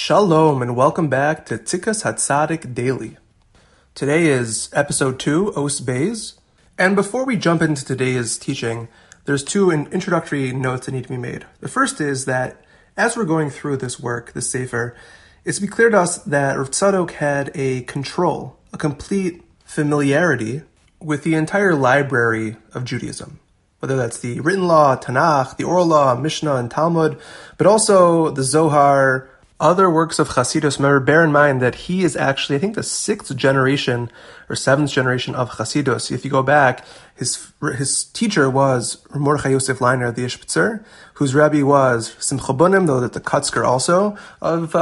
Shalom and welcome back to Tzikas HaTzadik Daily. Today is episode 2, Os Beis. And before we jump into today's teaching, there's two introductory notes that need to be made. The first is that as we're going through this work, this Sefer, it's to be clear to us that Rav Tzadok had a control, a complete familiarity with the entire library of Judaism. Whether that's the written law, Tanakh, the oral law, Mishnah, and Talmud, but also the Zohar, other works of Chassidus. Remember, bear in mind that he is actually, I think, the 6th generation or 7th generation of Chassidus. If you go back, his teacher was Mordechai Yosef Leiner, the Ishbitzer, whose rabbi was Simcha Bunim, though that the Kutzker also of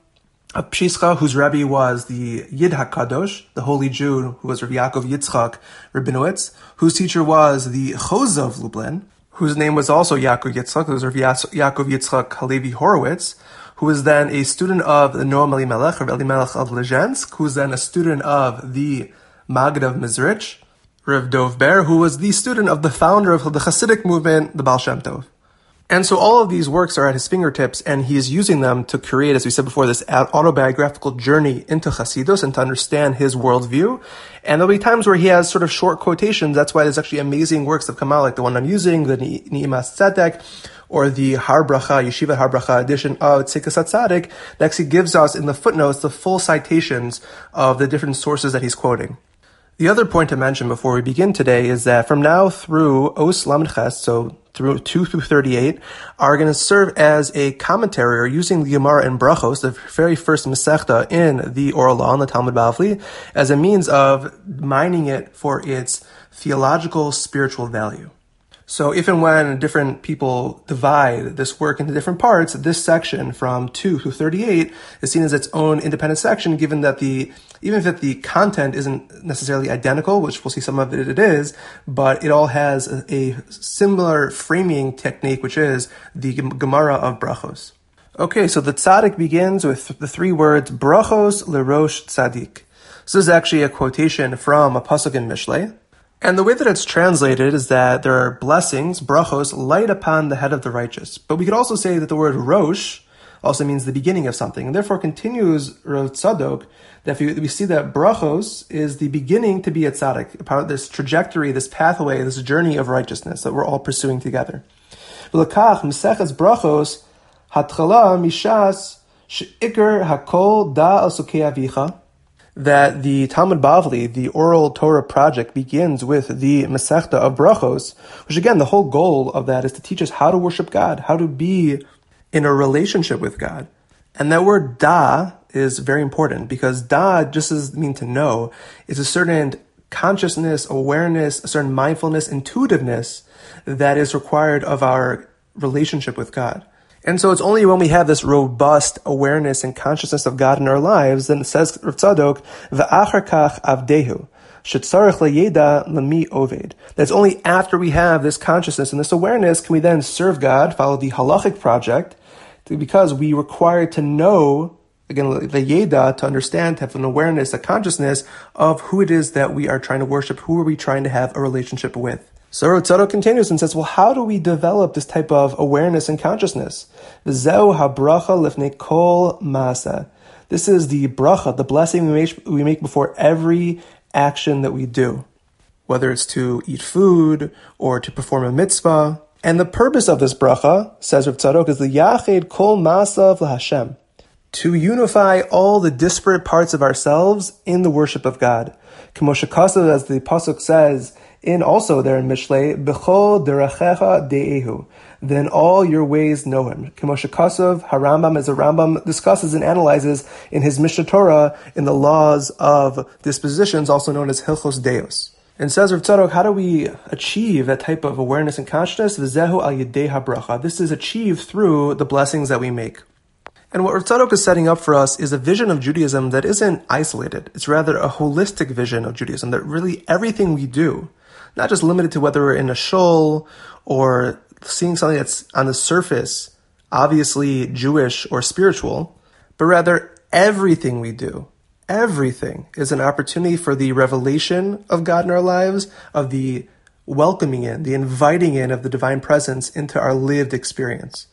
Pshischa, whose rabbi was the Yid HaKadosh, the holy Jew, who was Rabbi Yaakov Yitzchak Rabinowitz, whose teacher was the Chozeh of Lublin, whose name was also Yaakov Yitzchak, who was Rabbi Yaakov Yitzchak Halevi Horowitz, who was then a student of the Noam Elimelech, Rav Elimelech of Lezhensk, who was then a student of the Maggid of Mezrich, Rav Dov Ber, who was the student of the founder of the Hasidic movement, the Baal Shem Tov. And so all of these works are at his fingertips, and he is using them to create, as we said before, this autobiographical journey into Chassidus and to understand his worldview. And there'll be times where he has sort of short quotations. That's why there's actually amazing works that come out, like the one I'm using, the Ni'imas Tzedek, or the Har Bracha, Yeshiva Har Bracha edition of Tzikas HaTzadik, that actually gives us in the footnotes the full citations of the different sources that he's quoting. The other point to mention before we begin today is that from now through Os Lamed Ches, so through 2 through 38, are going to serve as a commentary or using the Gemara in Brachos, the very first Masechta in the oral law in the Talmud Bavli, as a means of mining it for its theological, spiritual value. So if and when different people divide this work into different parts, this section from 2 through 38 is seen as its own independent section, given that even if the content isn't necessarily identical, which we'll see some of it is, but it all has a similar framing technique, which is the Gemara of Brachos. Okay, so the Tzaddik begins with the 3 words, Brachos lerosh Tzaddik. So this is actually a quotation from a pasuk in Mishlei. And the way that it's translated is that there are blessings, brachos, light upon the head of the righteous. But we could also say that the word rosh also means the beginning of something. And therefore continues Rav Tzadok that we see that brachos is the beginning to be a tzaddik, part of this trajectory, this pathway, this journey of righteousness that we're all pursuing together. V'lekach Meseches brachos hatchala mishas she'ikar hakol da asukei avicha, that the Talmud Bavli, the Oral Torah project, begins with the Masechta of Brachos, which again, the whole goal of that is to teach us how to worship God, how to be in a relationship with God. And that word da is very important because da just doesn't mean to know. It's a certain consciousness, awareness, a certain mindfulness, intuitiveness that is required of our relationship with God. And so it's only when we have this robust awareness and consciousness of God in our lives, then it says, Rav Tzadok, v'achar kach avdehu, shetzarech leyeda lemi oved. That's only after we have this consciousness and this awareness can we then serve God, follow the halachic project, because we require to know, again, the yeda, to understand, to have an awareness, a consciousness of who it is that we are trying to worship, who are we trying to have a relationship with. So Rav Tzadok continues and says, well, how do we develop this type of awareness and consciousness? V'zeu habracha lifnei kol maaseh. This is the bracha, the blessing we make before every action that we do, whether it's to eat food or to perform a mitzvah. And the purpose of this bracha, says Rav Tzadok, is the yached kol maasav laHashem, to unify all the disparate parts of ourselves in the worship of God. K'mo shekasav, as the pasuk says, in also there in Mishlei, B'chol derachecha de'ehu, then all your ways know him. K'mo shekasav, Harambam, as the Rambam discusses and analyzes in his Mishnah Torah in the laws of dispositions, also known as Hilchos Deos. And says Rav Tzadok, how do we achieve that type of awareness and consciousness? V'zehu al yedei habracha. This is achieved through the blessings that we make. And what Rav Tzadok is setting up for us is a vision of Judaism that isn't isolated. It's rather a holistic vision of Judaism, that really everything we do, not just limited to whether we're in a shul or seeing something that's on the surface, obviously Jewish or spiritual, but rather everything we do, everything is an opportunity for the revelation of God in our lives, of the welcoming in, the inviting in of the divine presence into our lived experience.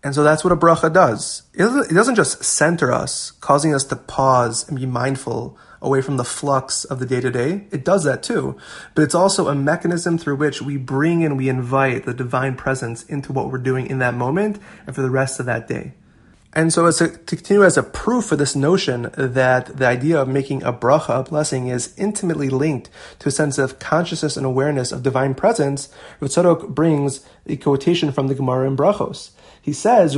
And so that's what a bracha does. It doesn't just center us, causing us to pause and be mindful away from the flux of the day-to-day. It does that too. But it's also a mechanism through which we bring and we invite the divine presence into what we're doing in that moment and for the rest of that day. And so to continue as a proof for this notion that the idea of making a bracha, a blessing, is intimately linked to a sense of consciousness and awareness of divine presence, Rav Tzadok brings a quotation from the Gemara in Brachos. He says,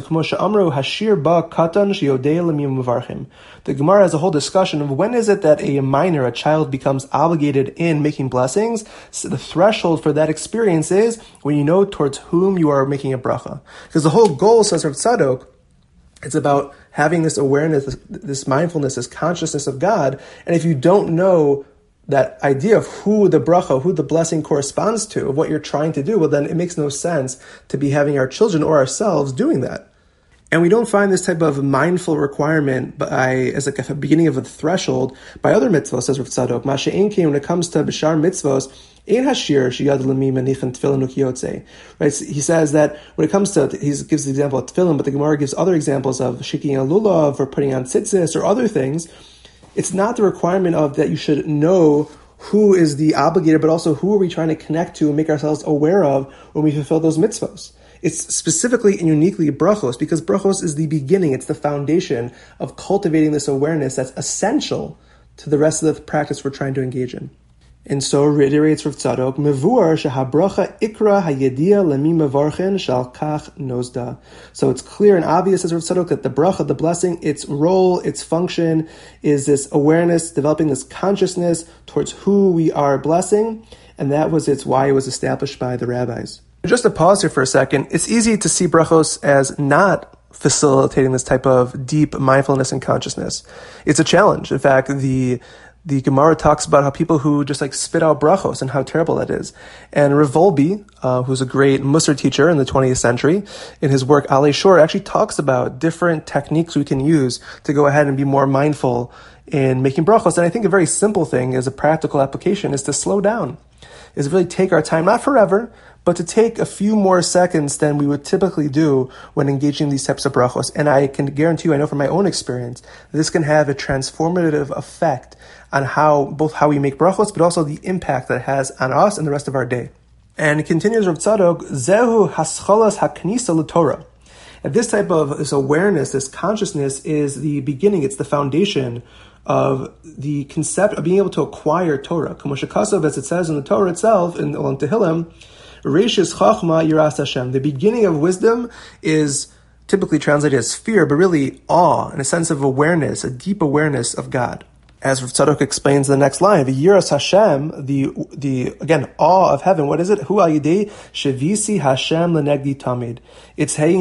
Hashir ba katan sheyodei lemim mevarchim. The Gemara has a whole discussion of when is it that a minor, a child, becomes obligated in making blessings. So the threshold for that experience is when you know towards whom you are making a bracha. Because the whole goal, says Rav Tzadok, it's about having this awareness, this mindfulness, this consciousness of God. And if you don't know that idea of who the bracha, who the blessing corresponds to, of what you're trying to do, well, then it makes no sense to be having our children or ourselves doing that. And we don't find this type of mindful requirement as like a beginning of a threshold by other mitzvahs, says Rav Tzadok. Masha'en when it comes to b'shar mitzvahs, ein hashir sheyad lemim manichin tefillin ukiyotze. Right? He says that when it comes to, he gives the example of tefillin, but the Gemara gives other examples of shiking a lulav or putting on tzitzis or other things. It's not the requirement of that you should know who is the obligator, but also who are we trying to connect to and make ourselves aware of when we fulfill those mitzvahs. It's specifically and uniquely brachos, because brachos is the beginning, it's the foundation of cultivating this awareness that's essential to the rest of the practice we're trying to engage in. And so reiterates Rav Tzadok, Mevuar shehabracha ikra hayedia lemi mevarchen shal kach nozda. So it's clear and obvious, as Rav Tzadok, that the bracha, the blessing, its role, its function is this awareness, developing this consciousness towards who we are blessing, and that was why it was established by the rabbis. Just to pause here for a second, it's easy to see brachos as not facilitating this type of deep mindfulness and consciousness. It's a challenge. In fact, the Gemara talks about how people who just like spit out brachos and how terrible that is. And Rav Wolbe, who's a great Musar teacher in the 20th century, in his work Alei Shor, actually talks about different techniques we can use to go ahead and be more mindful in making brachos. And I think a very simple thing as a practical application is to slow down, is really take our time, not forever, but to take a few more seconds than we would typically do when engaging in these types of brachos. And I can guarantee you, I know from my own experience, this can have a transformative effect on both how we make brachos, but also the impact that it has on us and the rest of our day. And it continues Rav Tzadok, Zehu hascholas haknisa l'Torah. And this type of this awareness, this consciousness is the beginning, it's the foundation of the concept of being able to acquire Torah. Kamoshakasav, as it says in the Torah itself, in Olam Tehillim, Reishis Chachma Yiras Hashem. The beginning of wisdom is typically translated as fear, but really awe, and a sense of awareness, a deep awareness of God. As Rav Tzadok explains in the next line, the Yiras Hashem, the again, awe of heaven. What is it? Hu al yidei shevisi Hashem lenegdi tamid. It's having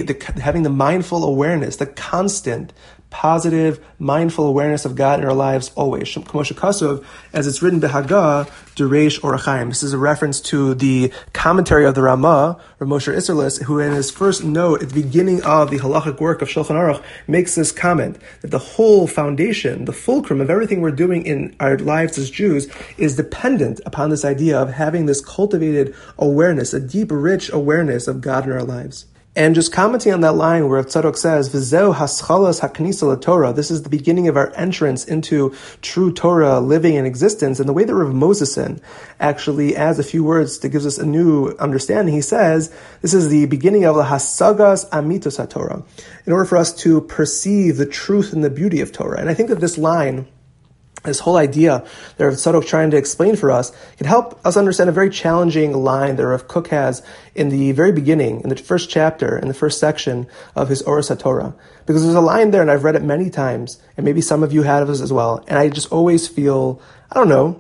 the mindful awareness, the constant, positive, mindful awareness of God in our lives always. As it's written Behagah, Dureish Orachaim. This is a reference to the commentary of the Ramah, or Moshe Isserles, who in his first note at the beginning of the halachic work of Shulchan Aruch makes this comment that the whole foundation, the fulcrum of everything we're doing in our lives as Jews is dependent upon this idea of having this cultivated awareness, a deep, rich awareness of God in our lives. And just commenting on that line where Tzadok says, V'zeu haschalas haknisa l'Torah, this is the beginning of our entrance into true Torah living and existence. And the way that Rav Moseson actually adds a few words that gives us a new understanding, he says, this is the beginning of the hasagas amitos HaTorah, in order for us to perceive the truth and the beauty of Torah. And I think that this line, this whole idea that Rav Tzadok trying to explain for us can help us understand a very challenging line that Rav Kook has in the very beginning, in the first chapter, in the first section of his Oros HaTorah. Because there's a line there, and I've read it many times, and maybe some of you have as well, and I just always feel, I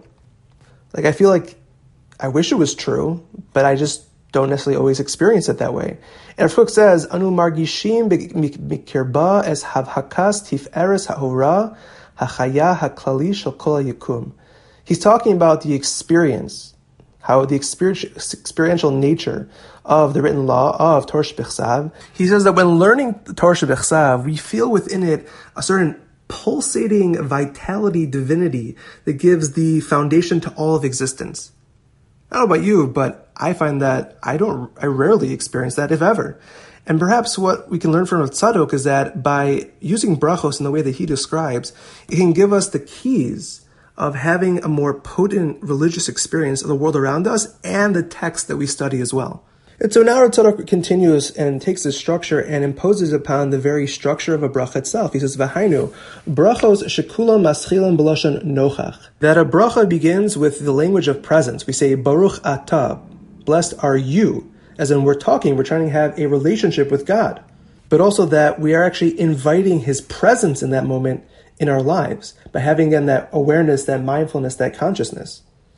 feel like I wish it was true, but I just don't necessarily always experience it that way. And Rav Kook says, Anu margishim mikirba es havhakas tif'eres ha'ora hachaya haklali shel kol hayikum. He's talking about the experience, how the experiential nature of the written law of Torah Shebechsav. He says that when learning Torah Shebechsav, we feel within it a certain pulsating vitality, divinity that gives the foundation to all of existence. I don't know about you, but I find that I rarely experience that, if ever. And perhaps what we can learn from Rav Tzadok is that by using brachos in the way that he describes, it can give us the keys of having a more potent religious experience of the world around us and the text that we study as well. And so now Rav Tzadok continues and takes this structure and imposes upon the very structure of a bracha itself. He says, V'hainu, brachos shekulam maschilam b'lashon nochach. That a bracha begins with the language of presence. We say, Baruch atah, blessed are you. As in we're trying to have a relationship with God. But also that we are actually inviting His presence in that moment in our lives by having again that awareness, that mindfulness, that consciousness.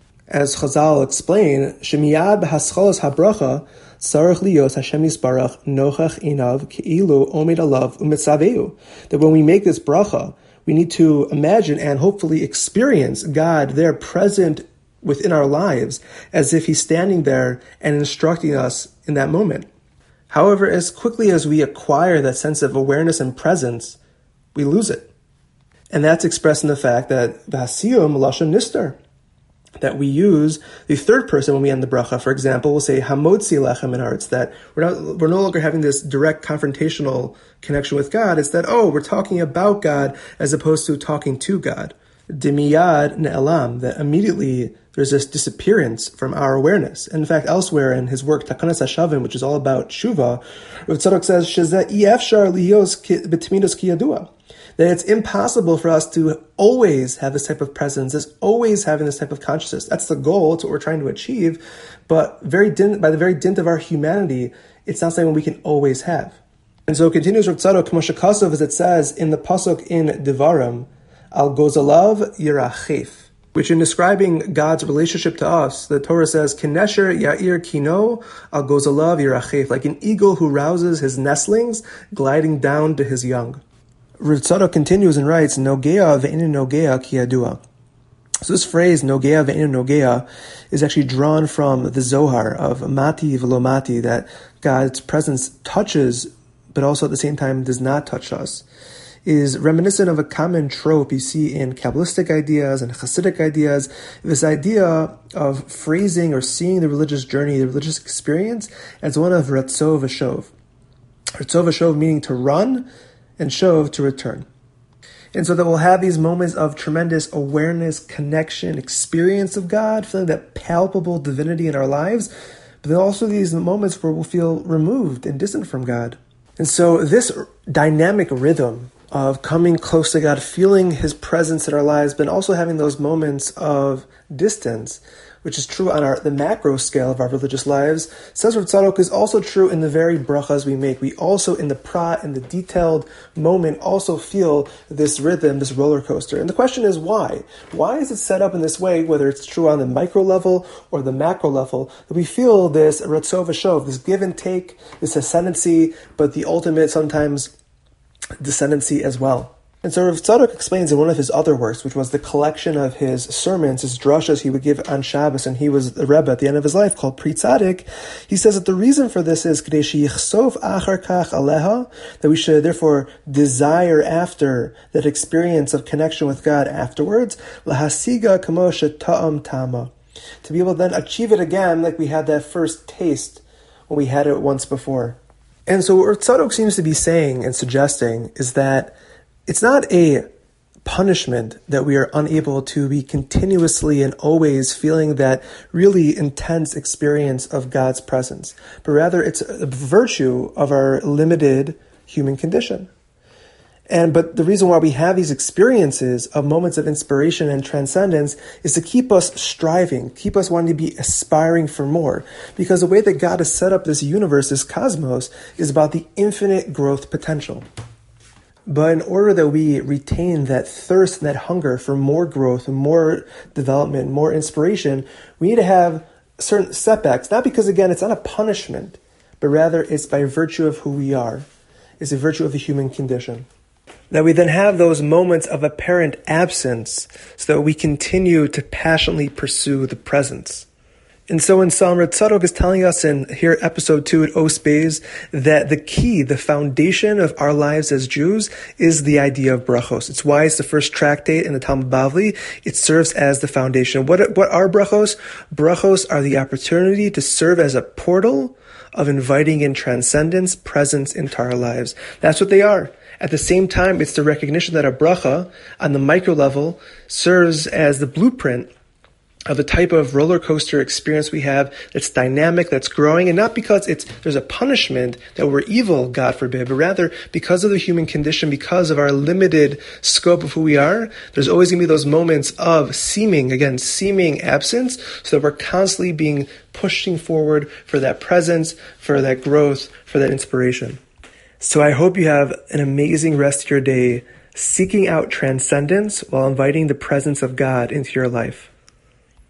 As Chazal explain, Shemiyad b'hascholos habracha tzarich liyos Hashem yisbarach nochach inav keilu omed alav umitzaveu. That when we make this bracha, we need to imagine and hopefully experience God there present within our lives as if He's standing there and instructing us in that moment. However, as quickly as we acquire that sense of awareness and presence, we lose it. And that's expressed in the fact that v'hasiyum lashon nistar, that we use the third person when we end the bracha. For example, we'll say hamotzi lechem in hearts, that we're no longer having this direct confrontational connection with God. It's that, we're talking about God as opposed to talking to God. Dimiyad ne'elam, that immediately there's this disappearance from our awareness. And in fact, elsewhere in his work, Takanas HaShavim, which is all about Tshuva, Rav Tzadok says, Shezeh efshar liyos b'tmidos ki yadua, that it's impossible for us to always have this type of presence, is always having this type of consciousness. That's the goal, it's what we're trying to achieve, but by the very dint of our humanity, it's not something we can always have. And so it continues Rav Tzadok, Moshe Kasov, as it says in the pasuk in Devarim, Al gozalav yirachef, which in describing God's relationship to us, the Torah says, Kinesher ya'ir kino al gozalav yirachef, like an eagle who rouses his nestlings, gliding down to his young. Rav Tzadok continues and writes, Nogea ve'inu nogea ki yadua. So this phrase, Nogea ve'inu nogea, is actually drawn from the Zohar of Mati v'lo Mati, that God's presence touches, but also at the same time does not touch us, is reminiscent of a common trope you see in Kabbalistic ideas and Hasidic ideas, this idea of phrasing or seeing the religious journey, the religious experience, as one of Ratzo v'shov. Ratzo v'shov meaning to run, and shov to return. And so that we'll have these moments of tremendous awareness, connection, experience of God, feeling that palpable divinity in our lives, but then also these moments where we'll feel removed and distant from God. And so this dynamic rhythm of coming close to God, feeling His presence in our lives, but also having those moments of distance, which is true on the macro scale of our religious lives, says Rav Tzadok, is also true in the very brachas we make. We also, in the prat, in the detailed moment, also feel this rhythm, this roller coaster. And the question is why? Why is it set up in this way, whether it's true on the micro level or the macro level, that we feel this ratzo v'shov, this give and take, this ascendancy, but the ultimate sometimes descendancy as well. And so Rav Tzadok explains in one of his other works, which was the collection of his sermons, his drashas he would give on Shabbos, and he was the Rebbe at the end of his life, called Pri Tzadik. He says that the reason for this is K'dei sheyichsov achar kach aleha, that we should therefore desire after that experience of connection with God afterwards, lahasiga kamo sheta'am tama, to be able to then achieve it again like we had that first taste when we had it once before. And so what Rav Tzadok seems to be saying and suggesting is that it's not a punishment that we are unable to be continuously and always feeling that really intense experience of God's presence, but rather it's a virtue of our limited human condition. But the reason why we have these experiences of moments of inspiration and transcendence is to keep us striving, keep us wanting to be aspiring for more. Because the way that God has set up this universe, this cosmos, is about the infinite growth potential. But in order that we retain that thirst and that hunger for more growth, more development, more inspiration, we need to have certain setbacks, not because, again, it's not a punishment, but rather it's by virtue of who we are. It's a virtue of the human condition. That we then have those moments of apparent absence so that we continue to passionately pursue the presence. And so when Salman Tzadok is telling us in here episode 2 at Os Beis that the key, the foundation of our lives as Jews is the idea of brachos. It's why it's the first tractate in the Talmud Bavli. It serves as the foundation. What are brachos? Brachos are the opportunity to serve as a portal of inviting in transcendence, presence into our lives. That's what they are. At the same time, it's the recognition that a bracha on the micro level serves as the blueprint of the type of roller coaster experience we have that's dynamic, that's growing, and not because there's a punishment that we're evil, God forbid, but rather because of the human condition, because of our limited scope of who we are, there's always going to be those moments of seeming absence, so that we're constantly being pushing forward for that presence, for that growth, for that inspiration. So I hope you have an amazing rest of your day, seeking out transcendence while inviting the presence of God into your life.